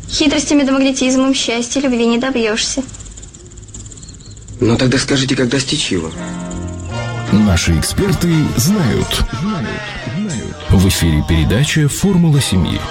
Хитростями да магнетизмом счастья, любви не добьешься. Ну тогда скажите, как достичь его? Наши эксперты знают. В эфире передача «Формула семьи».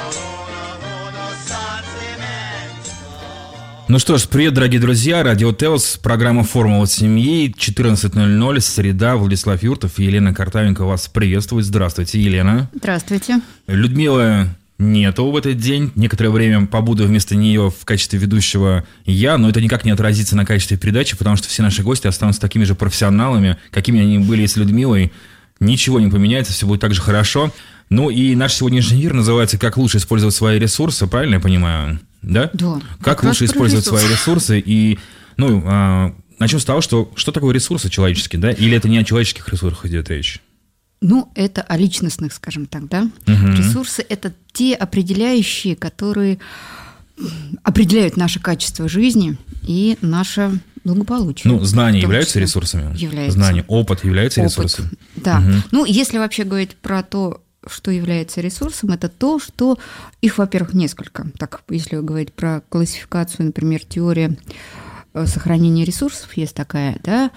Ну что ж, привет, дорогие друзья. Радио Теос, программа «Формула семьи», 14:00, среда. Владислав Юртов и Елена Картавенко вас приветствуют. Здравствуйте, Елена. Здравствуйте. Людмила нету в этот день. Некоторое время побуду вместо нее в качестве ведущего я, но это никак не отразится на качестве передачи, потому что все наши гости останутся такими же профессионалами, какими они были с Людмилой. Ничего не поменяется, все будет так же хорошо. Ну и наш сегодняшний эфир называется «Как лучше использовать свои ресурсы», правильно я понимаю? Да? Да. Как лучше использовать свои ресурсы? И, начнем с того, что такое ресурсы человеческие, да? Или это не о человеческих ресурсах идет речь? Ну, это о личностных, скажем так, да? Угу. Ресурсы – это те определяющие, которые определяют наше качество жизни и наше благополучие. Ну, знания являются ресурсами? Являются. Знания, опыт является ресурсом? Да. Угу. Ну, если вообще говорить про то, что является ресурсом, это то, что их, во-первых, несколько. Так, если говорить про классификацию, например, теория сохранения ресурсов, есть такая, да,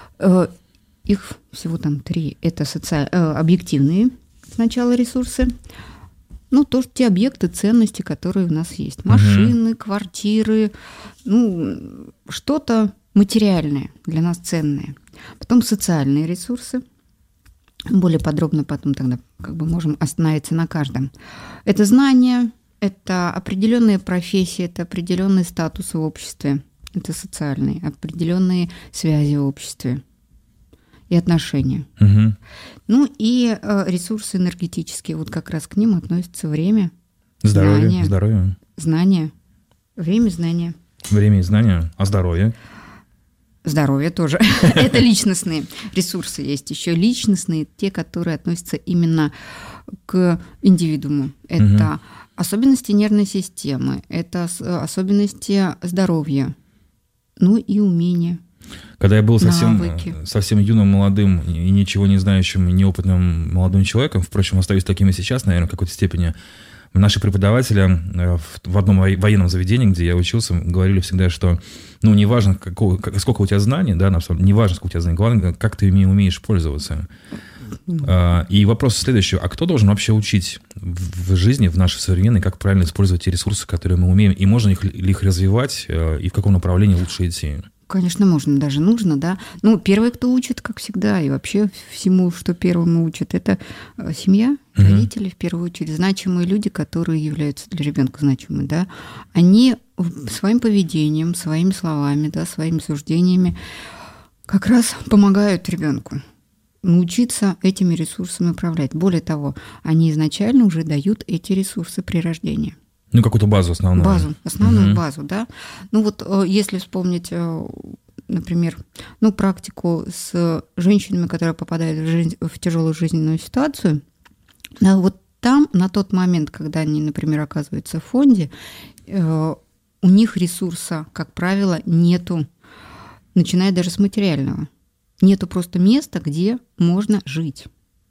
их всего там 3. Это объективные сначала ресурсы, ну, тоже те объекты, ценности, которые у нас есть. Машины, квартиры, ну, что-то материальное, для нас ценное. Потом социальные ресурсы. Более подробно потом тогда можем остановиться на каждом. Это знания, это определенные профессии, это определенный статус в обществе, это социальные, определенные связи в обществе и отношения. Угу. Ну и ресурсы энергетические, вот как раз к ним относится время, здоровье. Знания, время, знания. Время и знания, а здоровье? Здоровье тоже. Это личностные ресурсы. Есть еще личностные, те, которые относятся именно к индивидууму. Это особенности нервной системы, это особенности здоровья, ну и умения. Когда я был совсем юным, молодым и ничего не знающим, неопытным молодым человеком, впрочем, остаюсь таким и сейчас, наверное, в какой-то степени, наши преподаватели в одном военном заведении, где я учился, говорили всегда, что неважно, сколько у тебя знаний, да, неважно, сколько у тебя знаний, главное, как ты ими умеешь пользоваться. И вопрос следующий. А кто должен вообще учить в жизни, в нашей современной, как правильно использовать те ресурсы, которые мы умеем, и можно ли их развивать, и в каком направлении лучше идти? Конечно, можно, даже нужно, да. Ну, первый, кто учит, как всегда, и вообще всему, что первому учат, это семья, родители, в первую очередь, значимые люди, которые являются для ребенка значимыми, да. Они своим поведением, своими словами, да, своими суждениями как раз помогают ребенку научиться этими ресурсами управлять. Более того, они изначально уже дают эти ресурсы при рождении. Ну, какую-то базу основную. Основную базу, да. Ну, вот если вспомнить, например, практику с женщинами, которые попадают в тяжелую жизненную ситуацию, да, вот там, на тот момент, когда они, например, оказываются в фонде, у них ресурса, как правило, нету, начиная даже с материального. Нету просто места, где можно жить.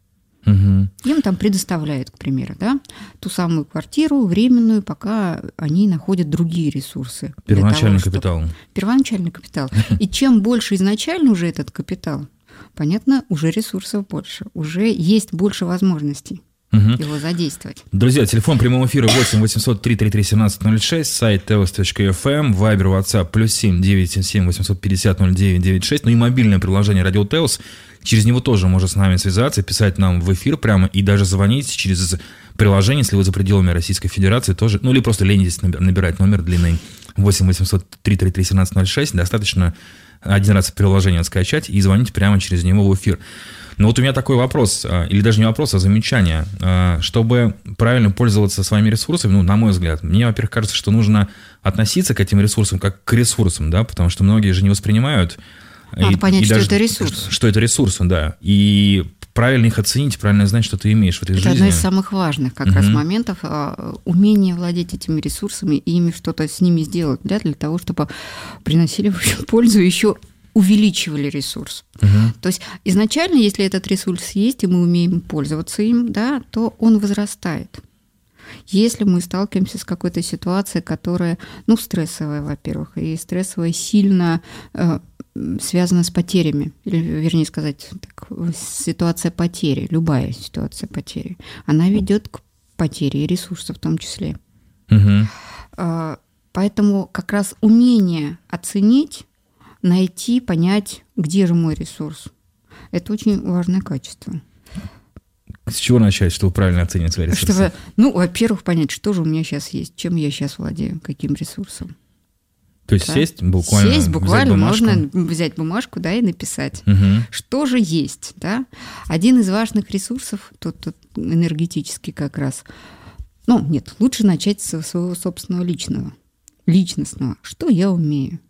Им там предоставляют, к примеру, да, ту самую квартиру временную, пока они находят другие ресурсы. Первоначальный капитал. Первоначальный капитал. И чем больше изначально уже этот капитал, понятно, уже ресурсов больше, уже есть больше возможностей его задействовать. Друзья, телефон прямого эфира 8 800 333 1706, сайт teos.fm, Viber, WhatsApp, +7 977 850 0996, ну и мобильное приложение Радио Теос. Через него тоже можно с нами связаться, писать нам в эфир прямо и даже звонить через приложение, если вы за пределами Российской Федерации тоже, или просто ленитесь набирать номер длинный 8 800 333 1706, достаточно один раз приложение скачать и звонить прямо через него в эфир. Но вот у меня такой вопрос, или даже не вопрос, а замечание. Чтобы правильно пользоваться своими ресурсами, на мой взгляд, мне, во-первых, кажется, что нужно относиться к этим ресурсам как к ресурсам, да, потому что многие же не воспринимают. Надо понять, что это ресурс. Что это ресурсы, да. И правильно их оценить, правильно знать, что ты имеешь в этой жизни. Это одно из самых важных как раз моментов, умение владеть этими ресурсами и ими что-то с ними сделать, для того, чтобы приносили пользу, еще увеличивали ресурс. То есть изначально, если этот ресурс есть, и мы умеем пользоваться им, да, то он возрастает. Если мы сталкиваемся с какой-то ситуацией, которая, стрессовая, во-первых, и стрессовая сильно связана с потерями, или, вернее сказать, ситуация потери, любая ситуация потери, она ведет к потере ресурсов в том числе. Поэтому как раз умение оценить, найти, понять, где же мой ресурс, это очень важное качество. С чего начать, чтобы правильно оценить свои ресурсы? Чтобы, во-первых, понять, что же у меня сейчас есть, чем я сейчас владею, каким ресурсом. То есть сесть буквально, взять можно взять бумажку, да, и написать, что же есть, да. Один из важных ресурсов, тут энергетический как раз, лучше начать со своего собственного личностного. Что я умею?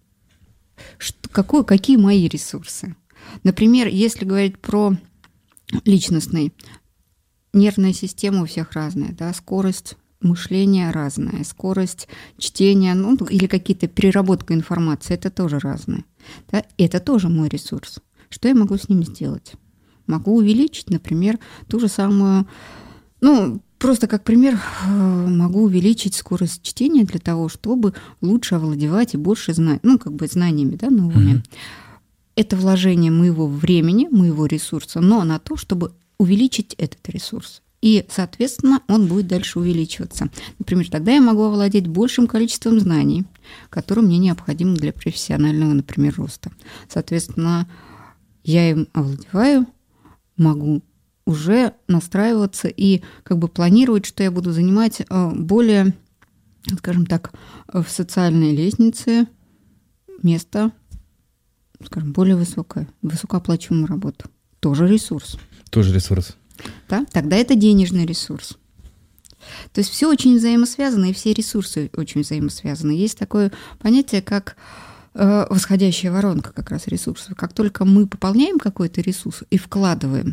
Какие мои ресурсы? Например, если говорить про личностный, нервная система у всех разная, да, скорость мышления разная, скорость чтения, или какие-то переработка информации, это тоже разное. Да? Это тоже мой ресурс. Что я могу с ним сделать? Могу увеличить, например, ту же самую, просто как пример, могу увеличить скорость чтения для того, чтобы лучше овладевать и больше знать, знаниями, да, новыми. Это вложение моего времени, моего ресурса, но на то, чтобы увеличить этот ресурс. И, соответственно, он будет дальше увеличиваться. Например, тогда я могу овладеть большим количеством знаний, которые мне необходимы для профессионального, например, роста. Соответственно, я им овладеваю, могу уже настраиваться и планировать, что я буду занимать более, скажем так, в социальной лестнице место, скажем, более высокое, высокооплачиваемую работу. Тоже ресурс. Тоже ресурс. Да? Тогда это денежный ресурс. То есть все очень взаимосвязано, и все ресурсы очень взаимосвязаны. Есть такое понятие, как восходящая воронка как раз ресурсов. Как только мы пополняем какой-то ресурс и вкладываем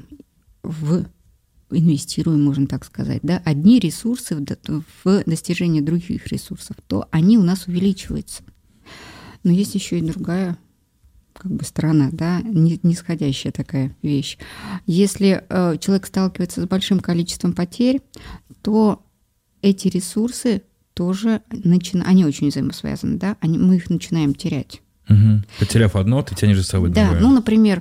инвестируем, можно так сказать, да, одни ресурсы в достижение других ресурсов, то они у нас увеличиваются. Но есть еще и другая сторона, да, нисходящая такая вещь. Если человек сталкивается с большим количеством потерь, то эти ресурсы тоже они очень взаимосвязаны, да, мы их начинаем терять. Потеряв одно, ты тянешь за собой другое. Да, например,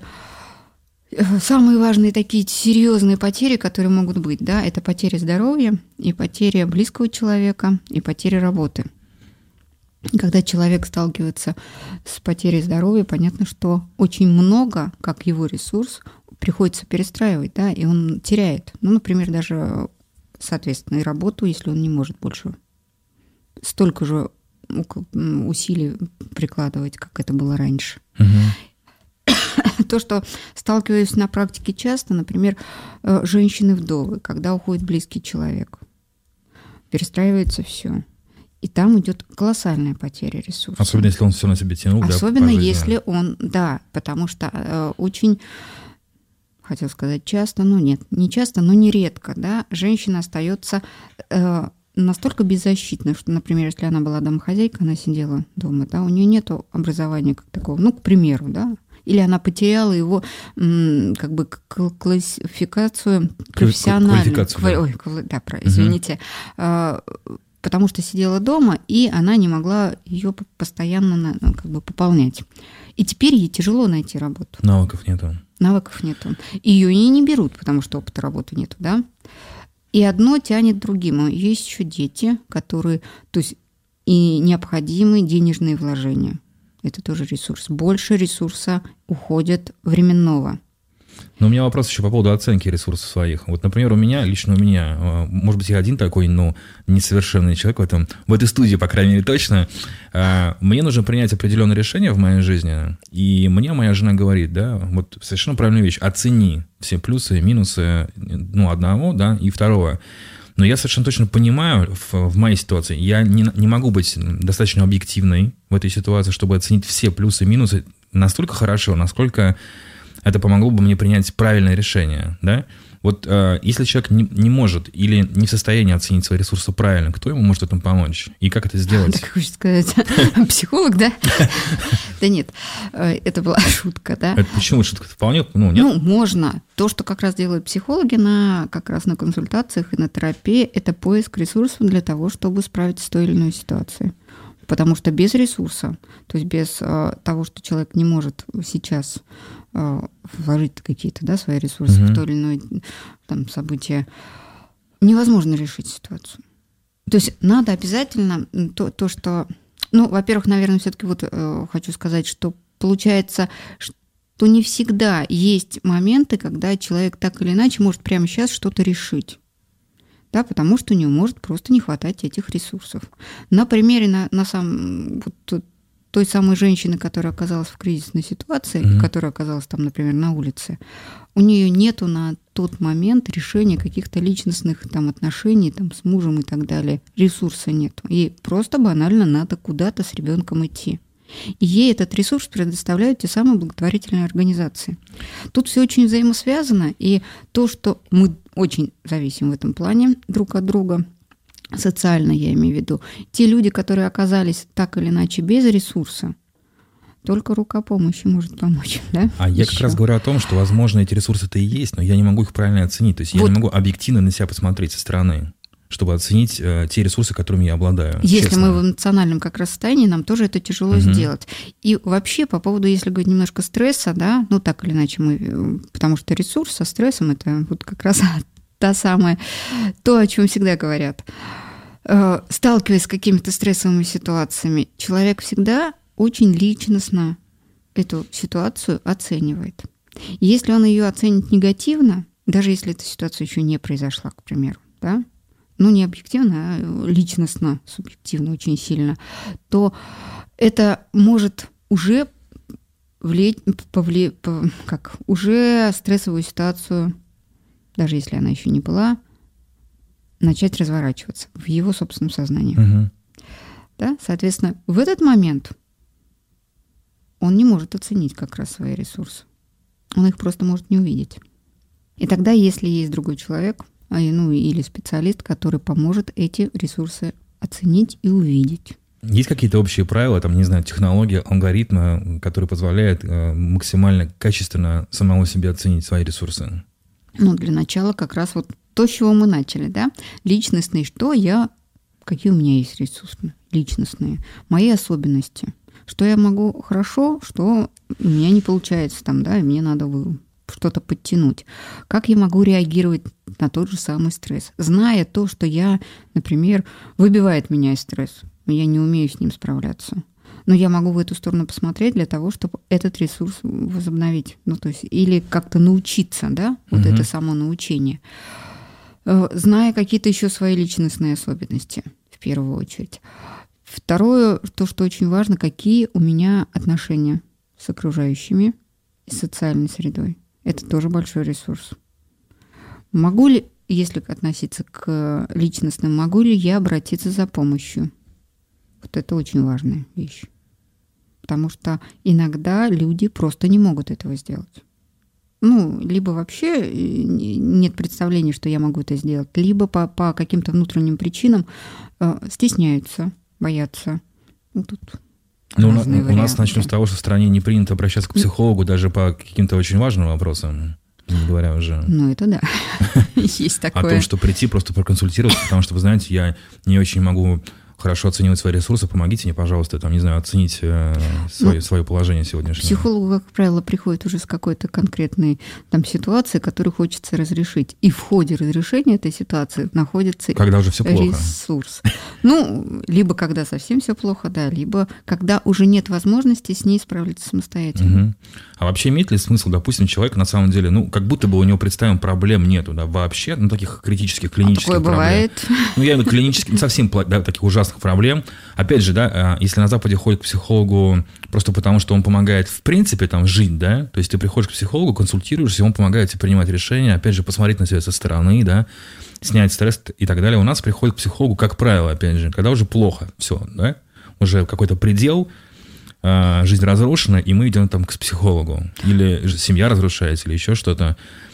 самые важные такие серьезные потери, которые могут быть, да, это потеря здоровья, и потеря близкого человека, и потеря работы. Когда человек сталкивается с потерей здоровья, понятно, что очень много, как его ресурс, приходится перестраивать, да, и он теряет. Например, даже, соответственно, и работу, если он не может больше столько же усилий прикладывать, как это было раньше. То, что сталкиваюсь на практике часто, например, женщины-вдовы, когда уходит близкий человек, перестраивается все. И там идет колоссальная потеря ресурсов. Особенно, если он все на себе тянул. Особенно, если он, да, потому что очень, хотел сказать часто, но нет, не часто, но нередко, да, женщина остается настолько беззащитной, что, например, если она была домохозяйка, она сидела дома, да, у нее нет образования как такого, к примеру, да, или она потеряла его классификацию профессиональную. Извините. Потому что сидела дома, и она не могла ее постоянно пополнять. И теперь ей тяжело найти работу. Навыков нету. Ее и не берут, потому что опыта работы нету, да. И одно тянет другим. Есть еще дети, которые, то есть и необходимые денежные вложения. Это тоже ресурс. Больше ресурса уходит временного. Но у меня вопрос еще по поводу оценки ресурсов своих. Вот, например, лично у меня, может быть, я один такой, несовершенный человек в этой студии, по крайней мере, точно. Мне нужно принять определенное решение в моей жизни, и мне моя жена говорит, да, вот совершенно правильную вещь: оцени все плюсы и минусы, одного, да, и второго. Но я совершенно точно понимаю в моей ситуации, я не могу быть достаточно объективной в этой ситуации, чтобы оценить все плюсы и минусы настолько хорошо, насколько это помогло бы мне принять правильное решение, да? Вот если человек не может или не в состоянии оценить свои ресурсы правильно, кто ему может в этом помочь? И как это сделать? Так хочешь сказать, психолог, да? Да нет, это была шутка, да? Это почему шутка? Вполне, нет? Ну, можно. То, что как раз делают психологи как раз на консультациях и на терапии, это поиск ресурсов для того, чтобы справиться с той или иной ситуацией. Потому что без ресурса, то есть без того, что человек не может сейчас вложить какие-то, да, свои ресурсы в то или иное там событие, невозможно решить ситуацию. То есть надо обязательно то, что... Ну, во-первых, наверное, все-таки вот хочу сказать, что получается, что не всегда есть моменты, когда человек так или иначе может прямо сейчас что-то решить. Да, потому что у него может просто не хватать этих ресурсов. На примере той самой женщины, которая оказалась в кризисной ситуации, которая оказалась там, например, на улице, у нее нету на тот момент решения каких-то личностных там отношений там, с мужем и так далее. Ресурса нету. Ей просто банально надо куда-то с ребенком идти. И ей этот ресурс предоставляют те самые благотворительные организации. Тут все очень взаимосвязано, и то, что мы очень зависим в этом плане друг от друга, социально я имею в виду, те люди, которые оказались так или иначе без ресурса, только рука помощи может помочь. Да? А я как раз говорю о том, что, возможно, эти ресурсы-то и есть, но я не могу их правильно оценить. То есть я не могу объективно на себя посмотреть со стороны, чтобы оценить те ресурсы, которыми я обладаю. Если честно. мы в эмоциональном как раз состоянии, нам тоже это тяжело сделать. И вообще по поводу, если говорить немножко стресса, да, ну так или иначе потому что ресурс со стрессом – это вот как раз то, о чем всегда говорят. Сталкиваясь с какими-то стрессовыми ситуациями, человек всегда очень личностно эту ситуацию оценивает. Если он ее оценит негативно, даже если эта ситуация еще не произошла, к примеру, да, ну, не объективно, а личностно, субъективно очень сильно, то это может уже уже стрессовую ситуацию, даже если она еще не была, начать разворачиваться в его собственном сознании. Да? Соответственно, в этот момент он не может оценить как раз свои ресурсы. Он их просто может не увидеть. И тогда, если есть другой человек, или специалист, который поможет эти ресурсы оценить и увидеть. Есть какие-то общие правила, там, не знаю, технологии, алгоритмы, которые позволяют максимально качественно самому себе оценить свои ресурсы? Ну, для начала как раз вот то, с чего мы начали, да? Личностные, какие у меня есть ресурсы личностные, мои особенности, что я могу хорошо, что у меня не получается там, да, и мне надо что-то подтянуть. Как я могу реагировать на тот же самый стресс, зная то, что например, выбивает меня из стресса, я не умею с ним справляться. Но я могу в эту сторону посмотреть для того, чтобы этот ресурс возобновить. Ну, то есть, или как-то научиться, да, вот это само научение. Зная какие-то еще свои личностные особенности, в первую очередь. Второе, то, что очень важно, какие у меня отношения с окружающими и социальной средой. Это тоже большой ресурс. Могу ли, если относиться к личностным, могу ли я обратиться за помощью? Вот это очень важная вещь. Потому что иногда люди просто не могут этого сделать. Ну, либо вообще нет представления, что я могу это сделать, либо по каким-то внутренним причинам стесняются, боятся. Ну, тут у нас начнем с того, что в стране не принято обращаться к психологу даже по каким-то очень важным вопросам, не говоря уже... Ну, это да, есть такое. О том, что прийти просто проконсультироваться, потому что, вы знаете, я не очень могу хорошо оценивать свои ресурсы, помогите мне, пожалуйста, там, не знаю, оценить свое положение сегодняшнее. Психологу, как правило, приходит уже с какой-то конкретной там ситуацией, которую хочется разрешить. И в ходе разрешения этой ситуации находится когда уже все плохо. Ресурс. Ну, либо когда совсем все плохо, да, либо когда уже нет возможности с ней справиться самостоятельно. А вообще имеет ли смысл, допустим, человек на самом деле, ну, как будто бы у него, представим, проблем нету, да, вообще, ну, таких критических, клинических такое проблем. Бывает. Ну, я имею в виду клинических, не совсем, да, таких ужасных проблем. Опять же, да, если на Западе ходят к психологу просто потому, что он помогает в принципе там жить, да, то есть ты приходишь к психологу, консультируешься, он помогает тебе принимать решения, опять же, посмотреть на себя со стороны, да, снять стресс и так далее. У нас приходят к психологу, как правило, опять же, когда уже плохо, все, да, уже какой-то предел, жизнь разрушена, и мы идем там к психологу. Или семья разрушается, или еще что-то.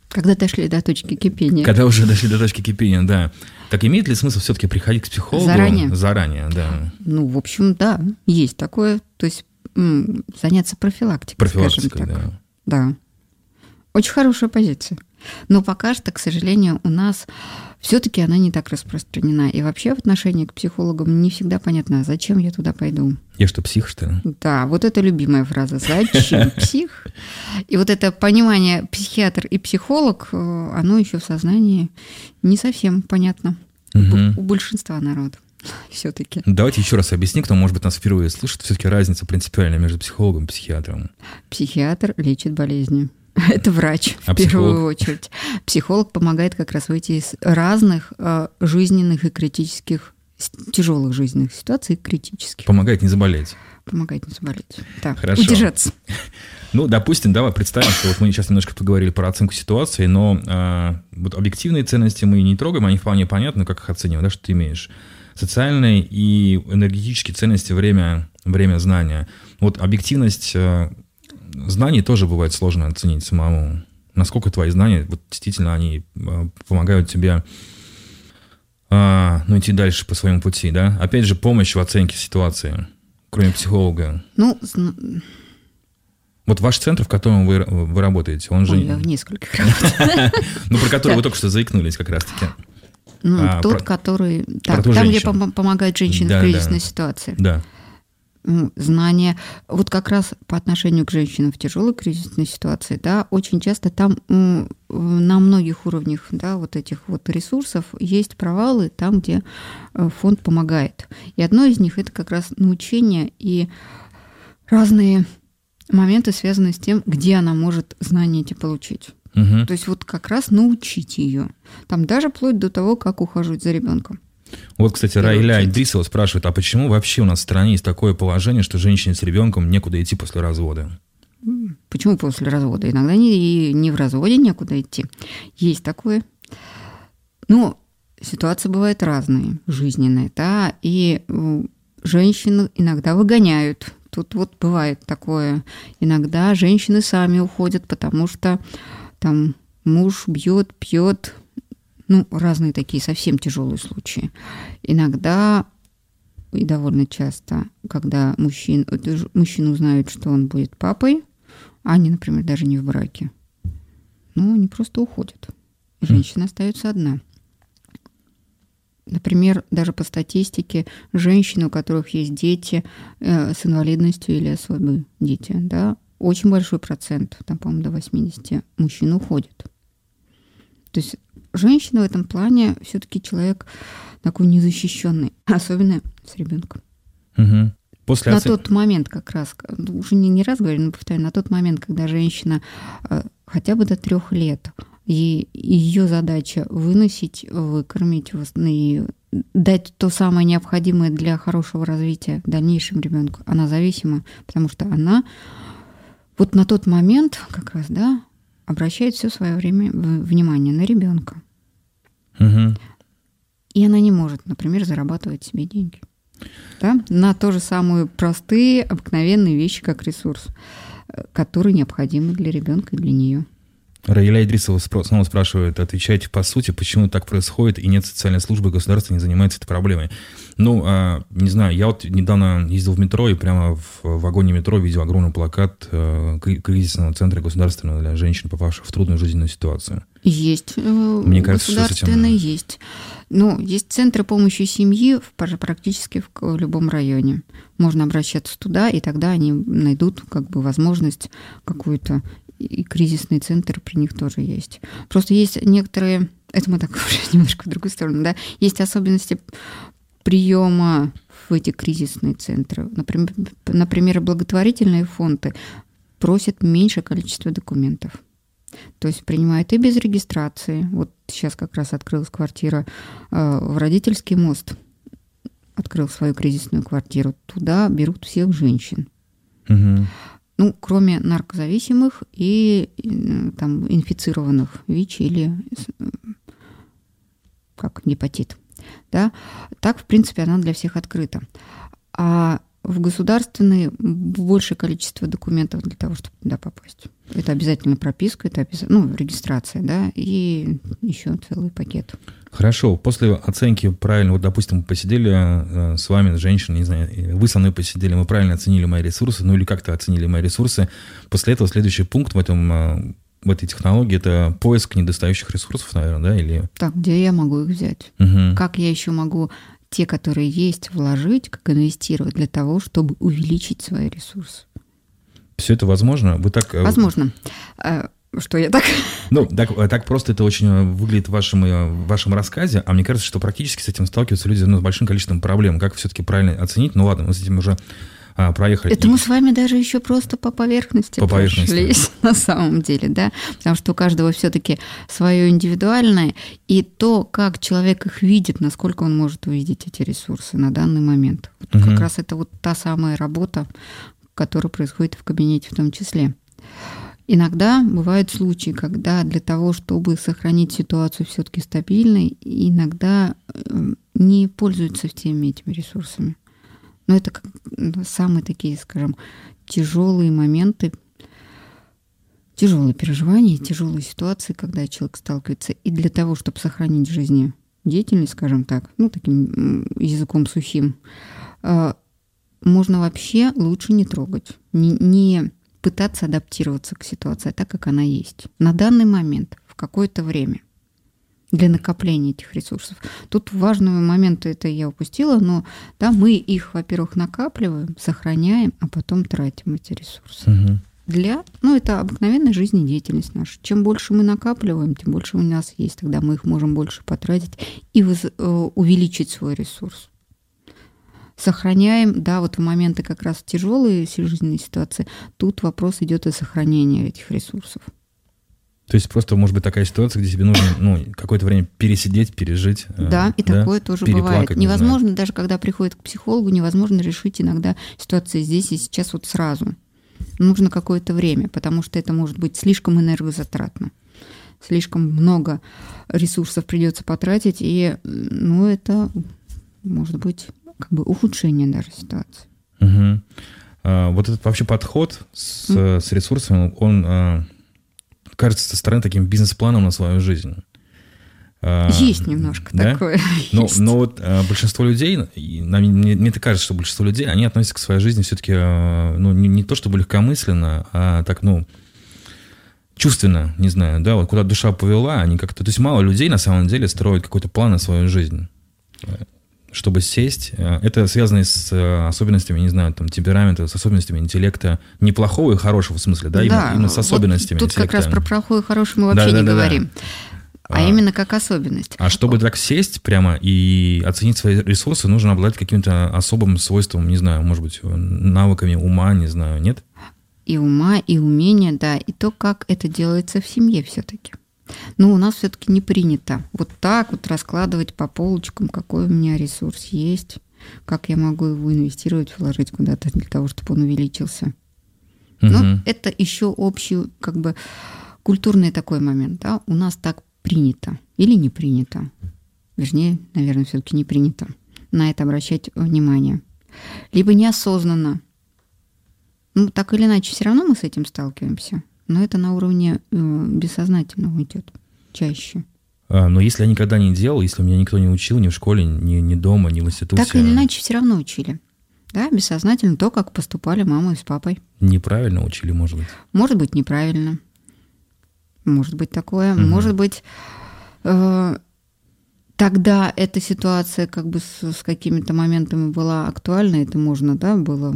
Когда дошли до точки кипения. Когда уже дошли до точки кипения, да. Так имеет ли смысл все-таки приходить к психологу? Заранее, да. Ну, в общем, да, есть такое. То есть заняться профилактикой, Профилактикой, скажем так. да. Да. Очень хорошая позиция. Но пока что, к сожалению, у нас все-таки она не так распространена. И вообще в отношении к психологам не всегда понятно, а зачем я туда пойду. Я что, псих, что ли? Да, вот это любимая фраза. Зачем псих? И вот это понимание психиатр и психолог, оно еще в сознании не совсем понятно у большинства народа. Все-таки. Давайте еще раз объясни, кто, может быть, нас впервые слышит, все-таки разница принципиальная между психологом и психиатром. Психиатр лечит болезни. Это врач, в первую очередь. Психолог помогает как раз выйти из разных жизненных и критических, тяжелых жизненных ситуаций, критических. Помогает не заболеть. Помогает не заболеть. Да, хорошо. Удержаться. Ну, допустим, давай представим, что вот мы сейчас немножко поговорили про оценку ситуации, но вот объективные ценности мы не трогаем, они вполне понятны, как их оценивать, да, что ты имеешь. Социальные и энергетические ценности, время знания. Вот объективность знаний тоже бывает сложно оценить самому. Насколько твои знания, вот действительно, они помогают тебе идти дальше по своему пути, да? Опять же, помощь в оценке ситуации, кроме психолога. Ну, вот ваш центр, в котором вы работаете, он же... я в нескольких работаю. Ну, про который вы только что заикнулись как раз-таки. Тот, который... Там, где помогает женщине в кризисной ситуации. Да. Знания. Вот как раз по отношению к женщинам в тяжелой кризисной ситуации, да, очень часто там на многих уровнях, да, вот этих вот ресурсов есть провалы там, где фонд помогает. И одно из них – это как раз научение и разные моменты, связанные с тем, где она может знания эти получить. Угу. То есть вот как раз научить ее. Там даже вплоть до того, как ухаживать за ребенком. Вот, кстати, Раиля Идрисова спрашивает, а почему вообще у нас в стране есть такое положение, что женщине с ребенком некуда идти после развода? Почему после развода? Иногда не в разводе некуда идти. Есть такое. Но ситуации бывают разные, жизненные, да, и женщину иногда выгоняют. Тут вот бывает такое. Иногда женщины сами уходят, потому что там муж бьет, пьет. Ну, разные такие совсем тяжелые случаи. Иногда и довольно часто, когда мужчина узнает, что он будет папой, а они, например, даже не в браке, ну, они просто уходят. И женщина остается одна. Например, даже по статистике, женщины, у которых есть дети с инвалидностью или особые дети, да, очень большой процент, там, по-моему, до 80 мужчин уходит. То есть женщина в этом плане все-таки человек такой незащищенный, особенно с ребенком. Угу. На тот момент как раз, уже не раз говорю, но повторяю, на тот момент, когда женщина хотя бы до 3 лет, и ее задача выносить, выкормить и дать то самое необходимое для хорошего развития в дальнейшем ребенку, она зависима, потому что она вот на тот момент как раз, да, обращает все свое внимание на ребенка. Угу. И она не может, например, зарабатывать себе деньги. Да? На то же самые простые, обыкновенные вещи, как ресурс, которые необходимы для ребенка и для нее. Раиля Идрисова снова спрашивает, отвечайте по сути, почему так происходит, и нет социальной службы, государство не занимается этой проблемой. Ну, не знаю, я вот недавно ездил в метро, и прямо в вагоне метро видел огромный плакат кризисного центра государственного для женщин, попавших в трудную жизненную ситуацию. Есть. Мне кажется, государственные есть. Ну, есть центры помощи семьи практически в любом районе. Можно обращаться туда, и тогда они найдут как бы возможность какую-то. И кризисный центр при них тоже есть. Просто есть некоторые, это мы так уже немножко в другую сторону, да, есть особенности приема в эти кризисные центры. Например, благотворительные фонды просят меньшее количество документов. То есть принимают и без регистрации. Вот сейчас как раз открылась квартира в Родительский мост. Открыл свою кризисную квартиру. Туда берут всех женщин. Угу. Ну, кроме наркозависимых и там, инфицированных ВИЧ или как гепатит. Да? Так, в принципе, она для всех открыта. А в государственный большее количество документов для того, чтобы туда попасть. Это обязательно прописка, это регистрация, да, и еще целый пакет. Хорошо, после оценки правильно, вот, допустим, мы посидели с вами, женщина, не знаю, вы со мной посидели, мы правильно оценили мои ресурсы, или как-то оценили мои ресурсы. После этого следующий пункт в этой технологии – это поиск недостающих ресурсов, наверное, да? Или... Так, где я могу их взять? Угу. Как я еще могу те, которые есть, вложить, как инвестировать для того, чтобы увеличить свои ресурсы? Все это возможно? Вы так... Возможно. Что я так? Так просто это очень выглядит в вашем рассказе, а мне кажется, что практически с этим сталкиваются люди с большим количеством проблем. Как все-таки правильно оценить? Ну ладно, мы с этим уже проехали. Это мы с вами даже еще просто по поверхности прошлись, на самом деле, да, потому что у каждого все-таки свое индивидуальное, и то, как человек их видит, насколько он может увидеть эти ресурсы на данный момент. Вот как раз это вот та самая работа, которая происходит в кабинете в том числе. Иногда бывают случаи, когда для того, чтобы сохранить ситуацию все-таки стабильной, иногда не пользуются всеми этими ресурсами. Но это самые такие, скажем, тяжелые моменты, тяжелые переживания, тяжелые ситуации, когда человек сталкивается. И для того, чтобы сохранить жизнедеятельность, скажем так, таким языком сухим, можно вообще лучше не трогать, не пытаться адаптироваться к ситуации так, как она есть. На данный момент, в какое-то время, для накопления этих ресурсов. Тут важные моменты, это я упустила, но да, мы их, во-первых, накапливаем, сохраняем, а потом тратим эти ресурсы. Угу. Это обыкновенная жизнедеятельность наша. Чем больше мы накапливаем, тем больше у нас есть. Тогда мы их можем больше потратить и увеличить свой ресурс. Сохраняем, да, вот в моменты как раз тяжелые жизненные ситуации, тут вопрос идет о сохранении этих ресурсов. То есть просто может быть такая ситуация, где тебе нужно какое-то время пересидеть, пережить. Да, и такое тоже бывает. Невозможно, даже когда приходит к психологу, невозможно решить иногда ситуации здесь и сейчас вот сразу. Нужно какое-то время, потому что это может быть слишком энергозатратно. Слишком много ресурсов придется потратить, и это может быть ухудшение даже ситуации. Угу. Вот этот вообще подход с ресурсами, он... кажется со стороны таким бизнес-планом на свою жизнь. Есть немножко такое. Но вот большинство людей, мне так кажется, что большинство людей, они относятся к своей жизни все-таки не то чтобы легкомысленно, а так, чувственно, не знаю, да, вот куда душа повела, они как-то... То есть мало людей на самом деле строят какой-то план на свою жизнь, чтобы сесть. Это связано с особенностями, не знаю, темперамента, с особенностями интеллекта, не плохого и хорошего в смысле, да, именно с особенностями тут интеллекта. Тут как раз про плохое и хорошее мы вообще не говорим. А именно как особенность. А чтобы так сесть прямо и оценить свои ресурсы, нужно обладать каким-то особым свойством, не знаю, может быть, навыками ума, не знаю, нет? И ума, и умения, да, и то, как это делается в семье все-таки. Но у нас все-таки не принято вот так вот раскладывать по полочкам, какой у меня ресурс есть, как я могу его инвестировать, вложить куда-то для того, чтобы он увеличился. Но это еще общий, культурный такой момент. Да? У нас так принято или не принято. Вернее, наверное, все-таки не принято на это обращать внимание. Либо неосознанно. Так или иначе, все равно мы с этим сталкиваемся. Но это на уровне бессознательного идет чаще. Но если я никогда не делал, если меня никто не учил ни в школе, ни дома, ни в институте... Так или иначе все равно учили. Да, бессознательно то, как поступали мама с папой. Неправильно учили, может быть? Может быть, неправильно. Может быть такое. Может быть, тогда эта ситуация с какими-то моментами была актуальна, это можно, да, было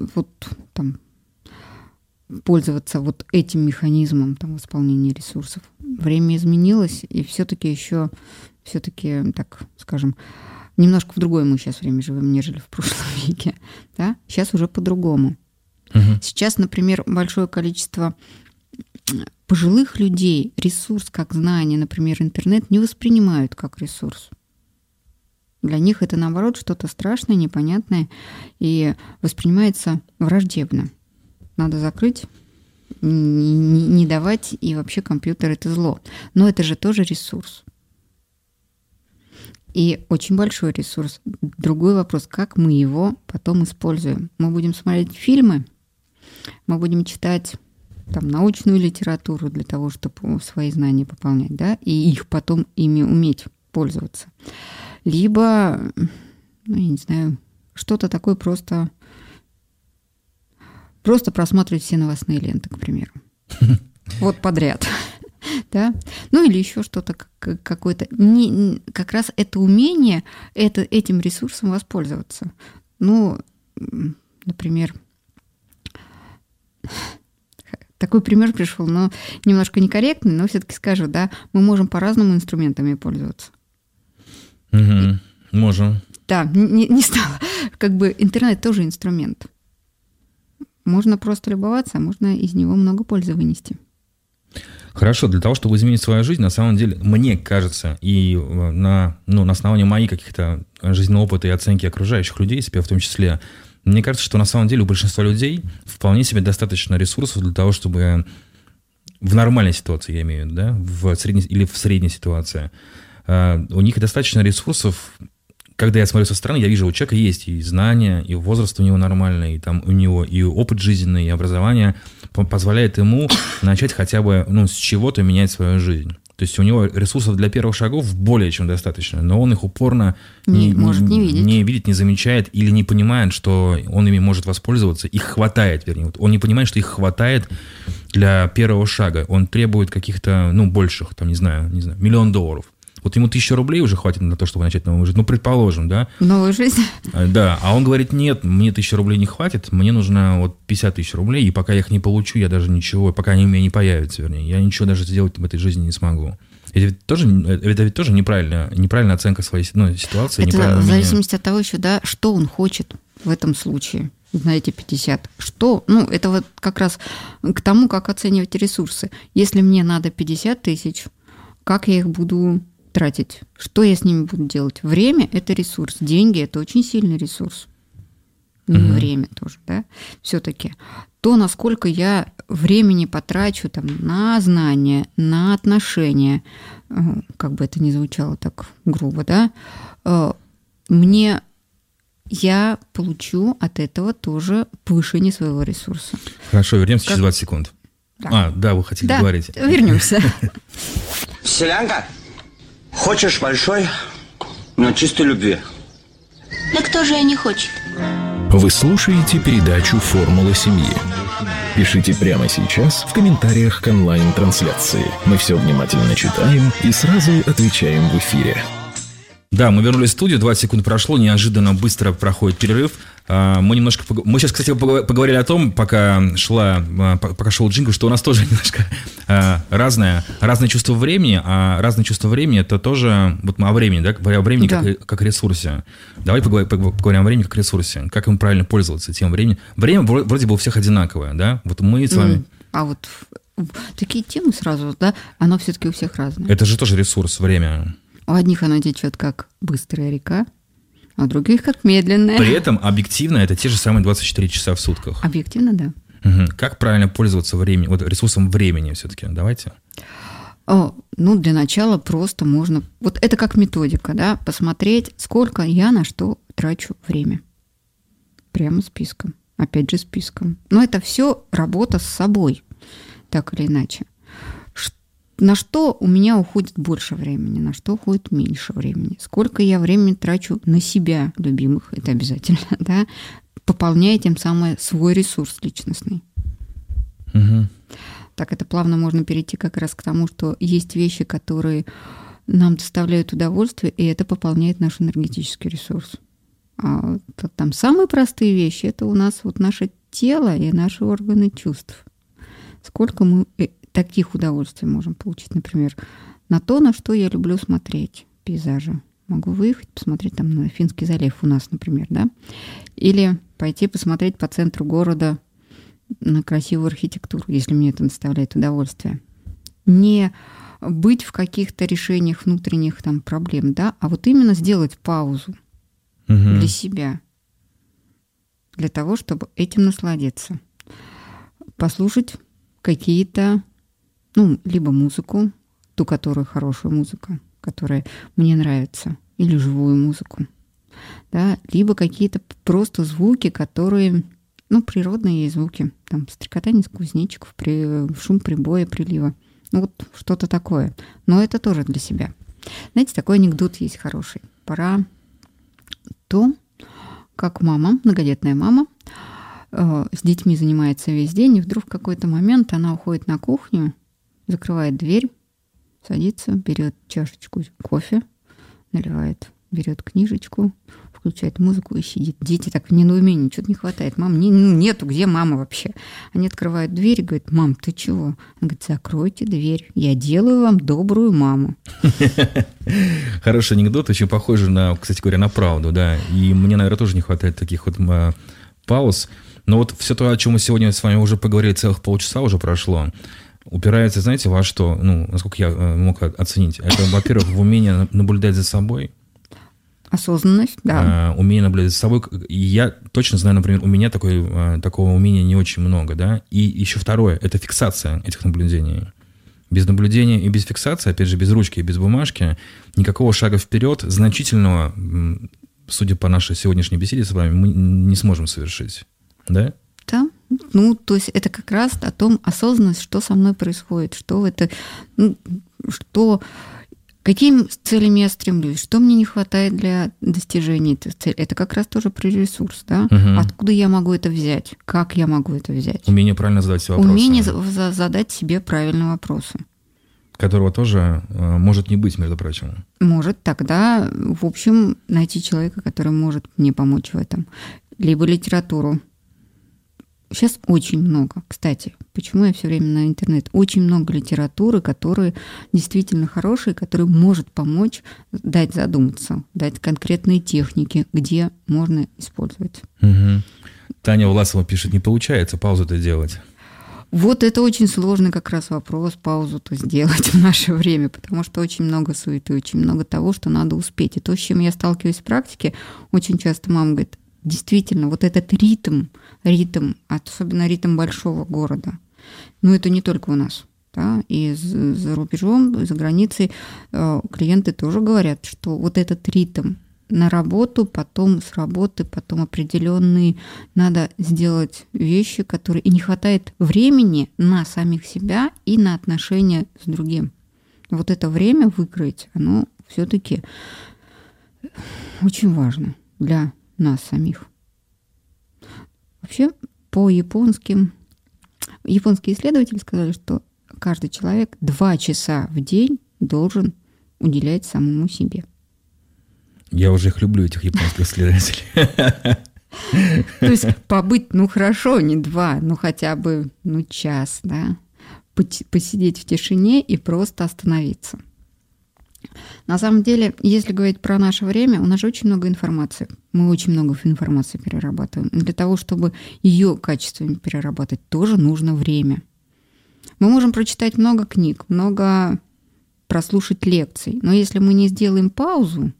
пользоваться этим механизмом восполнения ресурсов. Время изменилось, и все-таки, так скажем, немножко в другое мы сейчас время живем, нежели в прошлом веке. Да? Сейчас уже по-другому. Сейчас, например, большое количество пожилых людей ресурс как знание, например, интернет, не воспринимают как ресурс. Для них это, наоборот, что-то страшное, непонятное, и воспринимается враждебно. Надо закрыть, не давать, и вообще компьютер – это зло. Но это же тоже ресурс. И очень большой ресурс. Другой вопрос, как мы его потом используем. Мы будем смотреть фильмы, мы будем читать там научную литературу для того, чтобы свои знания пополнять, да, и их потом ими уметь пользоваться. Либо, ну, я не знаю, что-то такое просто просматривать все новостные ленты, к примеру. Вот подряд. Да? Ну или еще что-то какое-то. Как раз это умение этим ресурсом воспользоваться. Ну, например, такой пример пришел, но немножко некорректный, но все-таки скажу, да, мы можем по-разному инструментами пользоваться. Угу. Можем. Да, не стало. Как бы интернет тоже инструмент. Можно просто любоваться, а можно из него много пользы вынести. Хорошо, для того, чтобы изменить свою жизнь, на самом деле, мне кажется, и на основании моих каких-то жизненного опыта и оценки окружающих людей, себя в том числе, мне кажется, что на самом деле у большинства людей вполне себе достаточно ресурсов для того, чтобы в нормальной ситуации, я имею в виду, да, в средней ситуации, у них достаточно ресурсов. Когда я смотрю со стороны, я вижу, у человека есть и знания, и возраст у него нормальный, и там у него и опыт жизненный, и образование позволяет ему начать хотя бы с чего-то менять свою жизнь. То есть у него ресурсов для первых шагов более чем достаточно, но он их упорно не видит, не замечает или не понимает, что он ими может воспользоваться. Их хватает, вернее. Он не понимает, что их хватает для первого шага. Он требует каких-то, больших, там, не знаю, $1 миллион. Вот ему 1000 рублей уже хватит на то, чтобы начать новую жизнь. Ну, предположим, да? Новую жизнь? Да, а он говорит, нет, мне 1000 рублей не хватит, мне нужно 50 000 рублей, и пока я их не получу, я даже ничего, пока они у меня не появятся, вернее, я ничего даже сделать в этой жизни не смогу. Это ведь тоже неправильная оценка своей ситуации. Это в зависимости от того еще, да, что он хочет в этом случае. На эти 50. Что? Это вот как раз к тому, как оценивать ресурсы. Если мне надо 50 000, как я их буду тратить? Что я с ними буду делать? Время – это ресурс. Деньги – это очень сильный ресурс. Время тоже, да? Все-таки. То, насколько я времени потрачу там, на знания, на отношения, как бы это ни звучало так грубо, да, я получу от этого тоже повышение своего ресурса. Хорошо, вернемся через 20 секунд. Да, вы хотели говорить. Вернемся. Селянка, хочешь большой, но чистой любви? Да кто же и не хочет? Вы слушаете передачу «Формула семьи». Пишите прямо сейчас в комментариях к онлайн-трансляции. Мы все внимательно читаем и сразу отвечаем в эфире. Да, мы вернулись в студию, 20 секунд прошло, неожиданно быстро проходит перерыв. Мы сейчас, кстати, поговорили о том, пока шел джингл, что у нас тоже немножко разное чувство времени, а разное чувство времени – это тоже, вот мы о времени, да, говоря о времени как ресурсе. Давай поговорим о времени как ресурсе, как им правильно пользоваться тем временем. Время вроде бы у всех одинаковое, да, вот мы с вами… А вот такие темы сразу, да, оно все-таки у всех разное. Это же тоже ресурс, время. У одних оно течет как быстрая река, а у других как медленная. При этом объективно это те же самые 24 часа в сутках. Объективно, да. Угу. Как правильно пользоваться временем, ресурсом времени все-таки? Давайте. Для начала просто можно... Вот это как методика, да, посмотреть, сколько я на что трачу время. Прямо списком. Опять же списком. Но это все работа с собой, так или иначе. На что у меня уходит больше времени, на что уходит меньше времени. Сколько я времени трачу на себя, любимых, это обязательно, да, пополняя тем самым свой ресурс личностный. Угу. Так, это плавно можно перейти как раз к тому, что есть вещи, которые нам доставляют удовольствие, и это пополняет наш энергетический ресурс. А там самые простые вещи, это у нас вот наше тело и наши органы чувств. Сколько мы таких удовольствий можем получить, например, на то, на что я люблю смотреть пейзажи. Могу выехать, посмотреть там на Финский залив у нас, например, да? Или пойти посмотреть по центру города на красивую архитектуру, если мне это доставляет удовольствие. Не быть в каких-то решениях внутренних там проблем, да, а вот именно сделать паузу для себя, для того, чтобы этим насладиться. Послушать какие-то, либо музыку, ту, которая хорошая музыка, которая мне нравится, или живую музыку, да, либо какие-то просто звуки, которые, природные звуки, там, стрекотание кузнечиков, шум прибоя, прилива, вот что-то такое. Но это тоже для себя. Знаете, такой анекдот есть хороший. Пора то, как мама, многодетная мама, с детьми занимается весь день, и вдруг в какой-то момент она уходит на кухню, закрывает дверь, садится, берет чашечку кофе, наливает, берет книжечку, включает музыку и сидит. Дети так в недоумении, что-то не хватает. Мам, нету, где мама вообще? Они открывают дверь и говорят: мам, ты чего? Она говорит: закройте дверь, я делаю вам добрую маму. Хороший анекдот, очень похожий на, кстати говоря, на правду, да. И мне, наверное, тоже не хватает таких вот пауз. Но вот все то, о чем мы сегодня с вами уже поговорили, целых полчаса уже прошло, упирается, знаете, во что? Насколько я мог оценить. Это, во-первых, в умение наблюдать за собой. Осознанность, да. Умение наблюдать за собой. И я точно знаю, например, у меня такого умения не очень много, да. И еще второе, это фиксация этих наблюдений. Без наблюдения и без фиксации, опять же, без ручки и без бумажки, никакого шага вперед, значительного, судя по нашей сегодняшней беседе с вами, мы не сможем совершить. Да? Да. То есть это как раз о том, осознанность, что со мной происходит, что это, какими целями я стремлюсь, что мне не хватает для достижения этой цели. Это как раз тоже про ресурс, да? Угу. Откуда я могу это взять? Как я могу это взять? Умение правильно задать себе вопросы. Умение задать себе правильные вопросы. Которого тоже может не быть, между прочим. Может. Тогда, в общем, найти человека, который может мне помочь в этом. Либо литературу. Сейчас очень много, кстати, почему я все время на интернет, очень много литературы, которая действительно хорошая, которая может помочь дать задуматься, дать конкретные техники, где можно использовать. Угу. Таня Власова пишет: не получается паузу-то делать. Вот это очень сложный как раз вопрос, паузу-то сделать в наше время, потому что очень много суеты, очень много того, что надо успеть. И то, с чем я сталкиваюсь в практике, очень часто мама говорит: действительно, вот этот ритм, особенно ритм большого города, это не только у нас, да, и за рубежом, за границей клиенты тоже говорят, что вот этот ритм на работу, потом с работы, потом определенные, надо сделать вещи, которые... И не хватает времени на самих себя и на отношения с другим. Вот это время выкроить, оно все-таки очень важно для нас самих. Вообще, японские исследователи сказали, что каждый человек 2 часа в день должен уделять самому себе. Я уже их люблю, этих японских исследователей. То есть побыть, хорошо, не 2, хотя бы час, да, посидеть в тишине и просто остановиться. На самом деле, если говорить про наше время, у нас же очень много информации. Мы очень много информации перерабатываем. И для того, чтобы ее качественно перерабатывать, тоже нужно время. Мы можем прочитать много книг, много прослушать лекций, но если мы не сделаем паузу,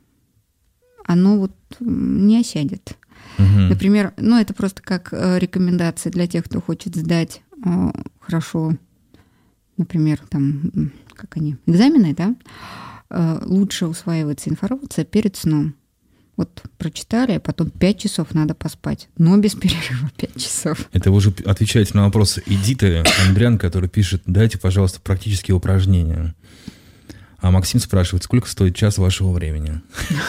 оно не осядет. Угу. Например, это просто как рекомендация для тех, кто хочет сдать хорошо, например, экзамены, да, лучше усваивается информация перед сном. Вот прочитали, а потом 5 часов надо поспать, но без перерыва 5 часов. Это вы уже отвечаете на вопрос Эдиты Андрян, который пишет: дайте, пожалуйста, практические упражнения. А Максим спрашивает: сколько стоит час вашего времени?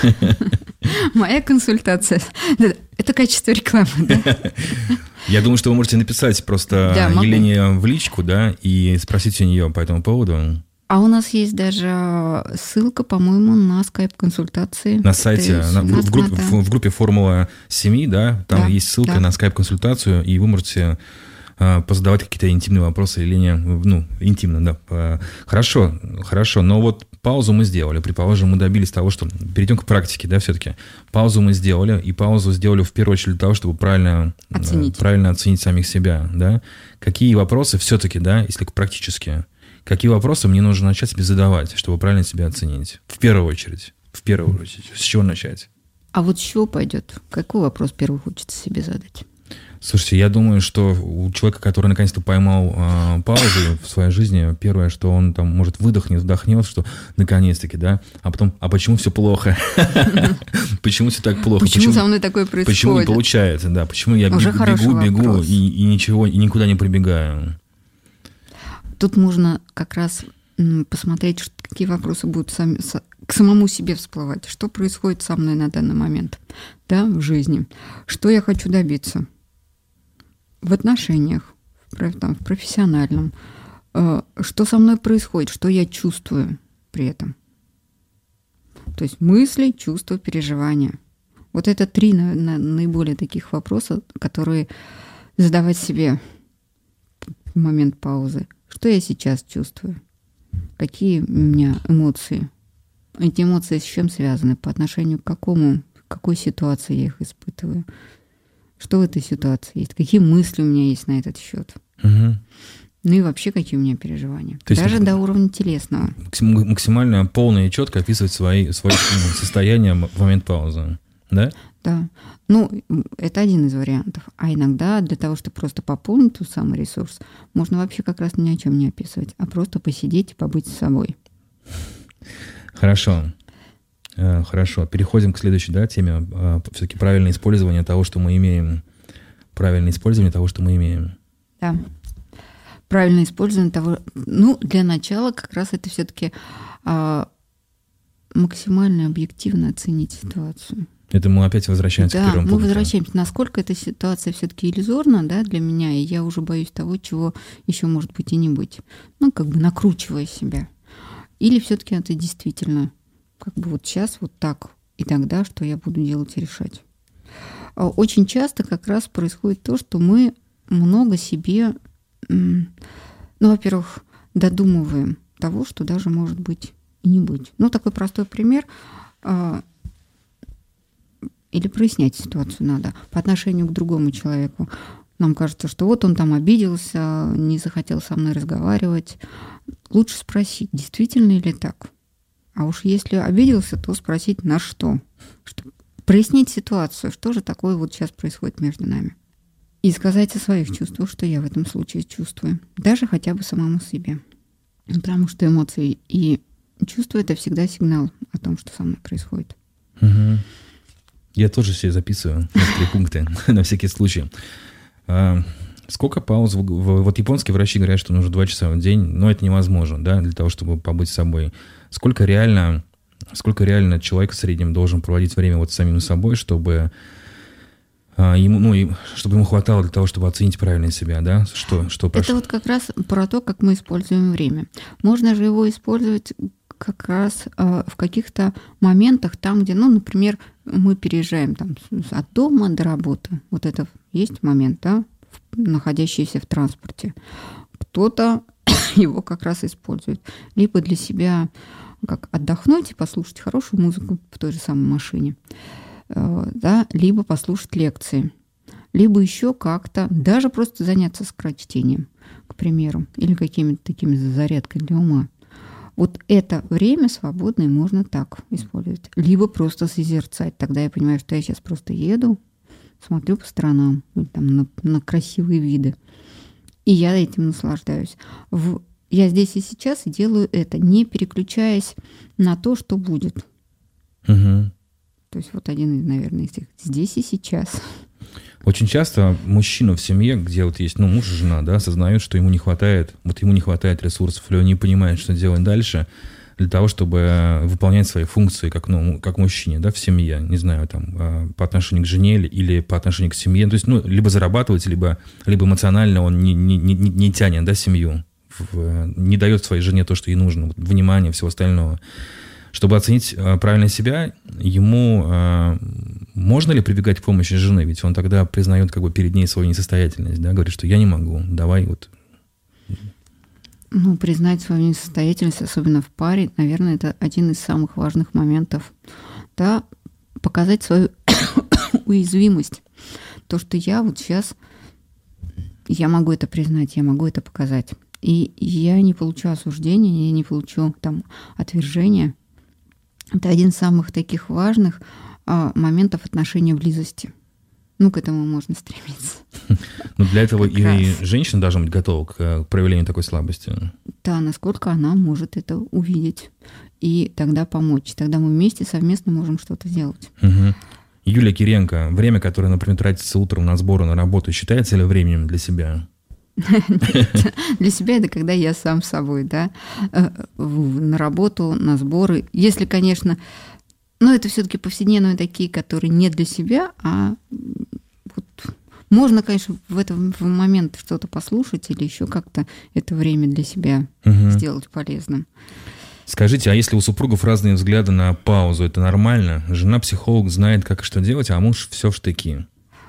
Моя консультация. Это качество рекламы, да? Я думаю, что вы можете написать просто Елене в личку, да, и спросить у нее по этому поводу. А у нас есть даже ссылка, по-моему, на скайп-консультации. На сайте, в группе «Формула семьи», да, там есть ссылка на скайп-консультацию, и вы можете позадавать какие-то интимные вопросы Елене, интимно, да. Хорошо, но вот паузу мы сделали. Предположим, мы добились того, что... Перейдем к практике, да, все-таки. Паузу мы сделали, и паузу сделали в первую очередь для того, чтобы правильно оценить самих себя, да. Какие вопросы все-таки, да, если практически... Какие вопросы мне нужно начать себе задавать, чтобы правильно себя оценить? В первую очередь. С чего начать? А вот с чего пойдет? Какой вопрос первый хочется себе задать? Слушайте, я думаю, что у человека, который наконец-то поймал паузу в своей жизни, первое, что он там, может, выдохнет, вдохнет, что наконец-таки, да, а потом, а почему все плохо? Почему все так плохо? Почему со мной такое происходит? Почему не получается, да, почему я бегу и ничего, и никуда не прибегаю? Тут можно как раз посмотреть, какие вопросы будут к самому себе всплывать. Что происходит со мной на данный момент, да, в жизни? Что я хочу добиться? В отношениях, в профессиональном. Что со мной происходит? Что я чувствую при этом? То есть мысли, чувства, переживания. Вот это 3 наиболее таких вопроса, которые задавать себе в момент паузы. Что я сейчас чувствую? Какие у меня эмоции? Эти эмоции с чем связаны? По отношению к какой ситуации я их испытываю? Что в этой ситуации есть? Какие мысли у меня есть на этот счет? Ну и вообще, какие у меня переживания? То есть даже до уровня телесного. Максимально полно и четко описывать свои состояния в момент паузы, да? Да. Ну, это один из вариантов. А иногда для того, чтобы просто пополнить тот самый ресурс, можно вообще как раз ни о чем не описывать, а просто посидеть и побыть с собой. Хорошо. Переходим к следующей, да, теме. Все-таки правильное использование того, что мы имеем. Правильное использование того, что мы имеем. Да. Правильное использование того... Ну, для начала как раз это все-таки максимально объективно оценить ситуацию. Это мы опять возвращаемся к первому пункту. Да, мы возвращаемся. Насколько эта ситуация все-таки иллюзорна, да, для меня, и я уже боюсь того, чего еще может быть и не быть. Ну, как бы накручивая себя. Или все-таки это действительно как бы вот сейчас вот так и тогда, что я буду делать и решать. Очень часто как раз происходит то, что мы много себе, ну, во-первых, додумываем того, что даже может быть и не быть. Ну, такой простой пример. Или прояснять ситуацию надо по отношению к другому человеку. Нам кажется, что вот он там обиделся, не захотел со мной разговаривать. Лучше спросить, действительно ли так. А уж если обиделся, то спросить на что. Прояснить ситуацию, что же такое вот сейчас происходит между нами. И сказать о своих чувствах, что я в этом случае чувствую. Даже хотя бы самому себе. Потому что эмоции и чувства — это всегда сигнал о том, что со мной происходит. Угу. Я тоже себе записываю некоторые пункты на всякий случай. Сколько пауз? Вот японские врачи говорят, что нужно 2 часа в день, но это невозможно, да, для того, чтобы побыть с собой. Сколько реально человек в среднем должен проводить время вот с самим собой, чтобы ему хватало для того, чтобы оценить правильно себя, да? Что прошло? Это вот как раз про то, как мы используем время. Можно же его использовать как раз в каких-то моментах, там, где, ну, например, мы переезжаем там от дома до работы. Вот это есть момент, да, находящийся в транспорте. Кто-то его как раз использует. Либо для себя как отдохнуть и послушать хорошую музыку в той же самой машине, да, либо послушать лекции, либо еще как-то даже просто заняться скорочтением, к примеру, или какими-то такими зарядками для ума. Вот это время свободное можно так использовать. Либо просто созерцать. Тогда я понимаю, что я сейчас просто еду, смотрю по сторонам, там, на красивые виды. И я этим наслаждаюсь. Я здесь и сейчас и делаю это, не переключаясь на то, что будет. Угу. То есть вот один из, наверное, из них. Здесь и сейчас. Очень часто мужчина в семье, где вот есть, ну, муж и жена, да, осознают, что ему не хватает ресурсов, или он не понимает, что делать дальше, для того, чтобы выполнять свои функции как мужчине, да, в семье, не знаю, там, по отношению к жене или по отношению к семье. То есть, ну, либо зарабатывать, либо эмоционально он не тянет, да, семью, не дает своей жене то, что ей нужно, внимание, всего остального. Чтобы оценить правильно себя, ему можно ли прибегать к помощи жены? Ведь он тогда признает как бы перед ней свою несостоятельность, да, говорит, что я не могу, давай вот. Ну, признать свою несостоятельность, особенно в паре, наверное, это один из самых важных моментов. Да, показать свою уязвимость. То, что я вот сейчас, я могу это признать, я могу это показать. И я не получу осуждения, я не получу там отвержения. Это один из самых таких важных моментов отношения близости. Ну, к этому можно стремиться. Но для этого Как и раз. женщина должна быть готова к проявлению такой слабости. Да, насколько она может это увидеть и тогда помочь. Тогда мы вместе совместно можем что-то сделать. Мгм. Юлия Киренко, время, которое, например, тратится утром на сборы, на работу, считается ли временем для себя? Для себя это когда я сам с собой, да, на работу, на сборы. Если, конечно, но это все-таки повседневные такие, которые не для себя, а вот можно, конечно, в этот момент что-то послушать или еще как-то это время для себя Мгм. сделать полезным. Скажите, а если у супругов разные взгляды на паузу, это нормально? Жена-психолог знает, как и что делать, а муж все в штыки.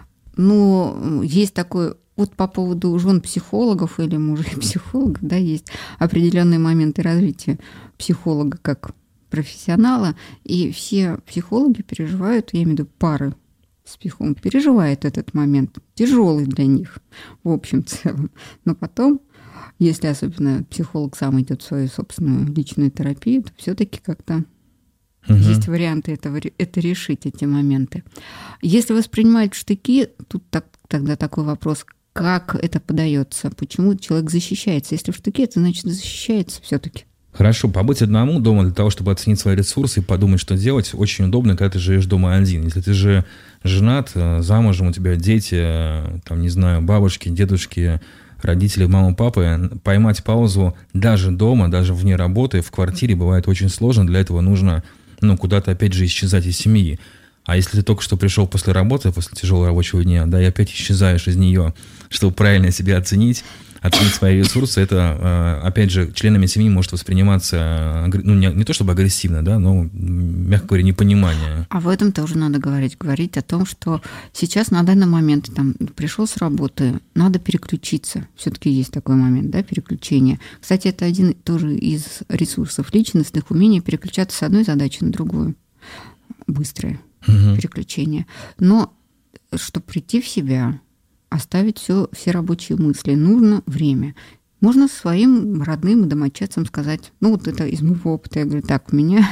Ну, есть такой, вот по поводу жен психологов или мужей психологов, да, есть определенные моменты развития психолога как профессионала, и все психологи переживают, я имею в виду пары с психологом, переживают этот момент, тяжелый для них в общем целом. Но потом, если особенно психолог сам идет в свою собственную личную терапию, то все-таки как-то есть варианты это решить, эти моменты. Если воспринимать в штыки, тут тогда такой вопрос, как это подается, почему человек защищается. Если в штыки, это значит защищается все-таки. Хорошо, побыть одному дома для того, чтобы оценить свои ресурсы и подумать, что делать, очень удобно, когда ты живешь дома один. Если ты же женат, замужем, у тебя дети, там, не знаю, бабушки, дедушки, родители, мама, папа, поймать паузу даже дома, даже вне работы, в квартире бывает очень сложно. Для этого нужно, куда-то опять же исчезать из семьи. А если ты только что пришел после работы, после тяжелого рабочего дня, да, и опять исчезаешь из нее, чтобы правильно себя оценить свои ресурсы, это, опять же, членами семьи может восприниматься, не то чтобы агрессивно, да, но, мягко говоря, непонимание. А в этом тоже надо говорить о том, что сейчас на данный момент там пришел с работы, надо переключиться. Все-таки есть такой момент, да, переключение. Кстати, это один тоже из ресурсов личностных, умение переключаться с одной задачи на другую. Быстрое переключение. Но чтобы прийти в себя, оставить все рабочие мысли, нужно время. Можно своим родным и домочадцам сказать, вот это из моего опыта, я говорю, так,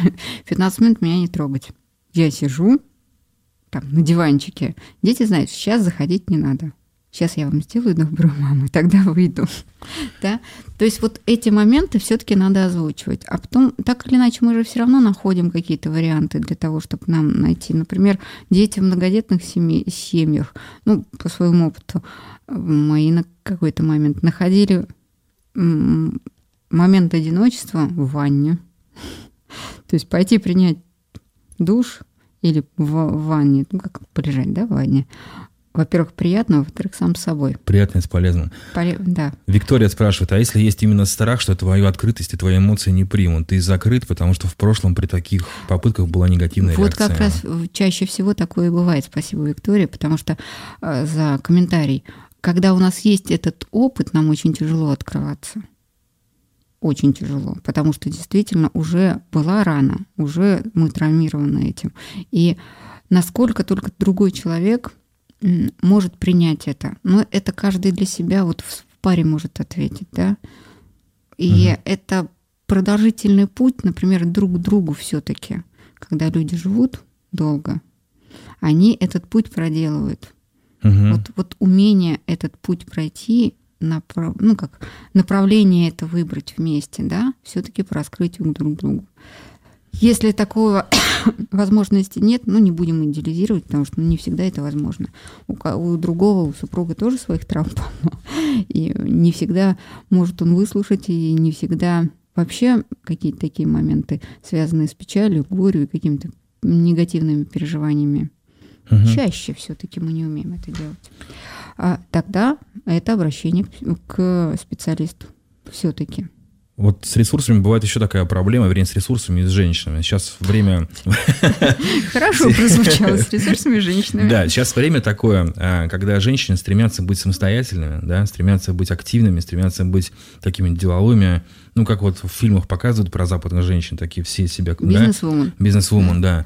15 минут меня не трогать. Я сижу там на диванчике, дети знают, сейчас заходить не надо. Сейчас я вам сделаю добрую маму, и тогда выйду. Да? То есть вот эти моменты все-таки надо озвучивать. А потом, так или иначе, мы же все равно находим какие-то варианты для того, чтобы нам найти. Например, дети в многодетных семьях, по своему опыту, мои на какой-то момент находили момент одиночества в ванне. То есть пойти принять душ или в ванне, как полежать, да, в ванне. Во-первых, приятно, во-вторых, сам с собой. Приятно и с полезным. Да. Виктория спрашивает, а если есть именно страх, что твою открытость и твои эмоции не примут, ты закрыт, потому что в прошлом при таких попытках была негативная реакция? Вот как раз чаще всего такое и бывает. Спасибо, Виктория, потому что за комментарий. Когда у нас есть этот опыт, нам очень тяжело открываться. Очень тяжело, потому что действительно уже была рана, уже мы травмированы этим. И насколько только другой человек может принять это. Но это каждый для себя вот в паре может ответить, да. И это продолжительный путь, например, друг к другу все-таки. Когда люди живут долго, они этот путь проделывают. Вот умение этот путь пройти, как направление это выбрать вместе, да, все-таки по раскрытию друг к другу. Если такого возможности нет, не будем идеализировать, потому что не всегда это возможно. У другого, у супруга тоже своих травм полно. И не всегда может он выслушать, и не всегда вообще какие-то такие моменты, связанные с печалью, горем и какими-то негативными переживаниями. Чаще все-таки мы не умеем это делать. А тогда это обращение к специалисту все-таки. Вот с ресурсами бывает еще такая проблема, с ресурсами и с женщинами. Сейчас время... Хорошо прозвучало, с ресурсами и женщинами. Да, сейчас время такое, когда женщины стремятся быть самостоятельными, да, стремятся быть активными, стремятся быть такими деловыми, как вот в фильмах показывают про западных женщин, такие все себя... Бизнес-вумен. Бизнес-вумен, да.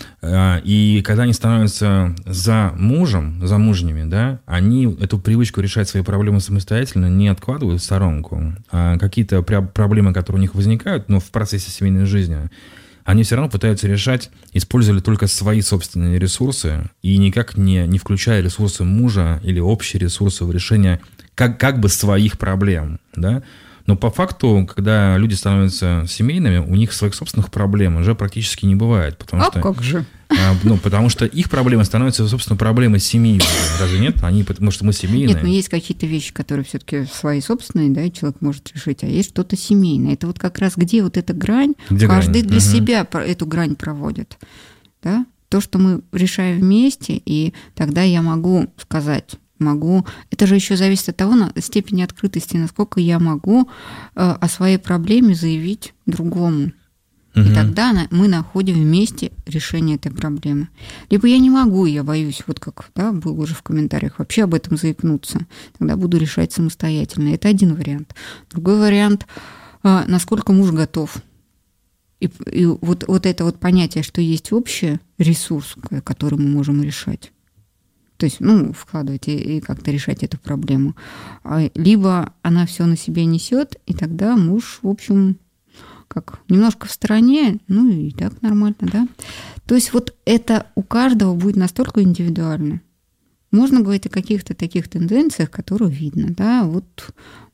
И когда они становятся замужними, да, они эту привычку решать свои проблемы самостоятельно не откладывают в сторонку, а какие-то проблемы, которые у них возникают, в процессе семейной жизни, они все равно пытаются решать, используя только свои собственные ресурсы и никак не включая ресурсы мужа или общие ресурсы в решение как бы своих проблем, да. Но по факту, когда люди становятся семейными, у них своих собственных проблем уже практически не бывает. Как же? Потому что их проблемы становятся, собственно, проблемой семьи. Разве нет? Потому что мы семейные. Нет, но есть какие-то вещи, которые все-таки свои собственные, да, и человек может решить, а есть что-то семейное. Это вот как раз где вот эта грань, где каждый грань? для себя эту грань проводит. Да? То, что мы решаем вместе, и тогда я могу сказать... Это же еще зависит от того, степени открытости, насколько я могу о своей проблеме заявить другому. И тогда мы находим вместе решение этой проблемы. Либо я не могу, я боюсь, вот как было уже в комментариях, вообще об этом заикнуться. Тогда буду решать самостоятельно. Это один вариант. Другой вариант, насколько муж готов. И вот это вот понятие, что есть общий ресурс, который мы можем решать. То есть, вкладывать и как-то решать эту проблему. Либо она все на себе несет, и тогда муж, в общем, как немножко в стороне, и так нормально, да. То есть вот это у каждого будет настолько индивидуально. Можно говорить о каких-то таких тенденциях, которые видно, да, вот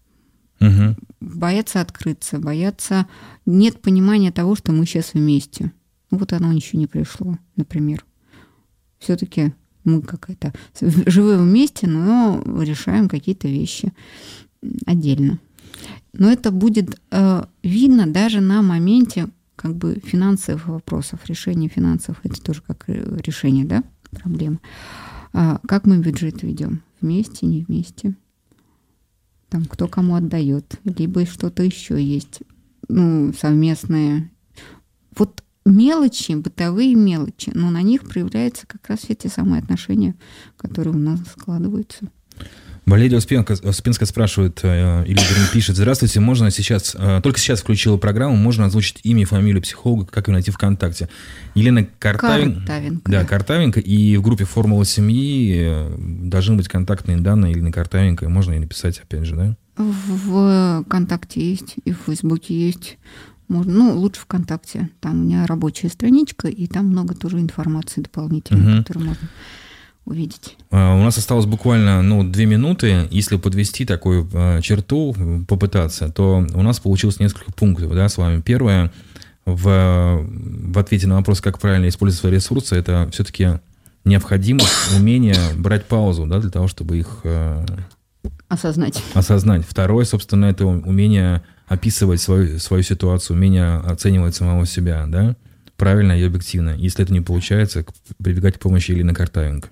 боятся открыться, нет понимания того, что мы сейчас вместе. Вот оно еще не пришло, например. Все-таки мы живем вместе, но решаем какие-то вещи отдельно. Но это будет видно даже на моменте финансовых вопросов, решения финансов. Это тоже как решение, да, проблемы. Как мы бюджет ведем? Вместе, не вместе? Там кто кому отдает? Либо что-то еще есть, совместное. Вот мелочи, бытовые мелочи, но на них проявляются как раз эти самые отношения, которые у нас складываются. Валерия Успенская спрашивает, или пишет: здравствуйте, можно только сейчас включила программу, можно озвучить имя и фамилию психолога, как ее найти ВКонтакте? Елена Картавенко. Да, Картавенко, и в группе «Формула семьи» должны быть контактные данные Елены Картавенко, можно ей написать, опять же, да? В ВКонтакте есть, и в Фейсбуке есть. Можно, лучше ВКонтакте. Там у меня рабочая страничка, и там много тоже информации дополнительной, которую можно увидеть. У нас осталось буквально 2 минуты. Если подвести такую черту, попытаться, то у нас получилось несколько пунктов, да, с вами. Первое, в ответе на вопрос, как правильно использовать свои ресурсы, это все-таки необходимость, умение брать паузу, да, для того, чтобы их осознать. Второе, собственно, это умение описывать свою ситуацию, умение оценивать самого себя, да, правильно и объективно. Если это не получается, прибегать к помощи Елены Картавенко.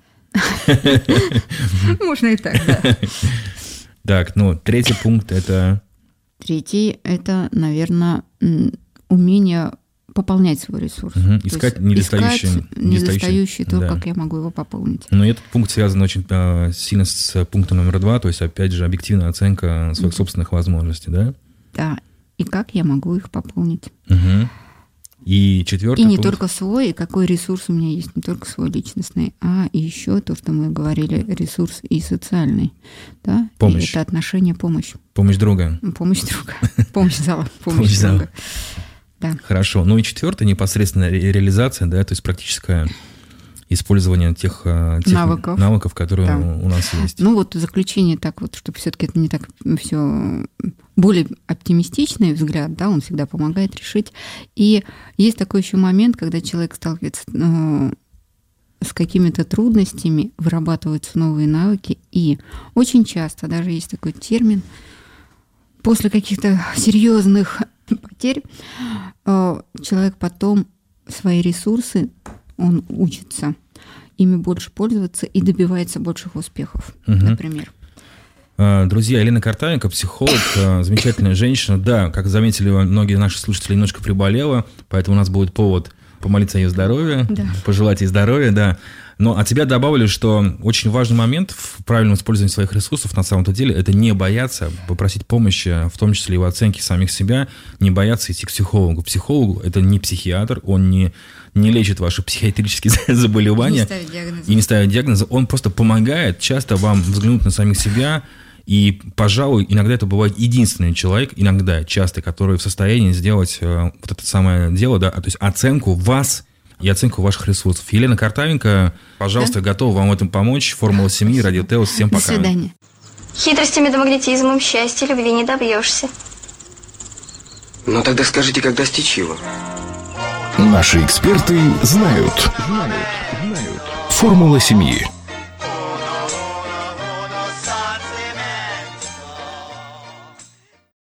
Можно и так, да. Так, третий пункт это... Третий это, наверное, умение пополнять свой ресурс. Искать недостающий, то, как я могу его пополнить. Но этот пункт связан очень сильно с пунктом номер 2, то есть, опять же, объективная оценка своих собственных возможностей, да? Да, и как я могу их пополнить. И четвертый пункт. И не только свой, и какой ресурс у меня есть, не только свой личностный, а еще то, что мы говорили, ресурс и социальный. Да? Помощь. И это отношение, помощь. Помощь друга. Помощь друга. Помощь зала. Помощь друга. Да. Хорошо. И четвертое, непосредственно реализация, да, то есть практическое использование тех навыков, которые у нас есть. В заключение так вот, чтобы все-таки это не так все более оптимистичный взгляд, да, он всегда помогает решить. И есть такой еще момент, когда человек сталкивается с какими-то трудностями, вырабатываются новые навыки, и очень часто, даже есть такой термин, после каких-то серьезных потерь человек потом свои ресурсы, он учится ими больше пользоваться и добивается больших успехов, например. Друзья, Елена Картавенко, психолог, замечательная женщина. Да, как заметили многие наши слушатели, немножко приболела, поэтому у нас будет повод помолиться о ее здоровье, пожелать ей здоровья, да. Но от тебя добавили, что очень важный момент в правильном использовании своих ресурсов на самом-то деле – это не бояться попросить помощи, в том числе и в оценке самих себя, не бояться идти к психологу. Психолог – это не психиатр, он не лечит ваши психиатрические заболевания и не ставит диагнозы. Он просто помогает часто вам взглянуть на самих себя И, пожалуй, иногда это бывает единственный человек, иногда, часто, который в состоянии сделать вот это самое дело, да, то есть оценку вас и оценку ваших ресурсов. Елена Картавенко, пожалуйста, готова вам в этом помочь. Формула семьи, Радио Теос. Всем пока. До свидания. Хитростями да магнетизмом счастья, любви не добьешься. Ну тогда скажите, как достичь его? Наши эксперты знают. Формула семьи.